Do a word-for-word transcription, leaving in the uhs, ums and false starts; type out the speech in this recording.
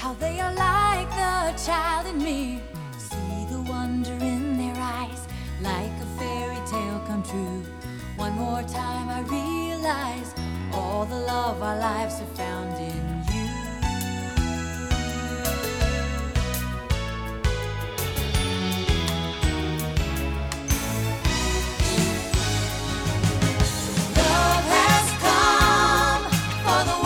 how they are like the child in me. See the wonder in their eyes, like a fairy tale come true. One more time I realize all the love our lives have found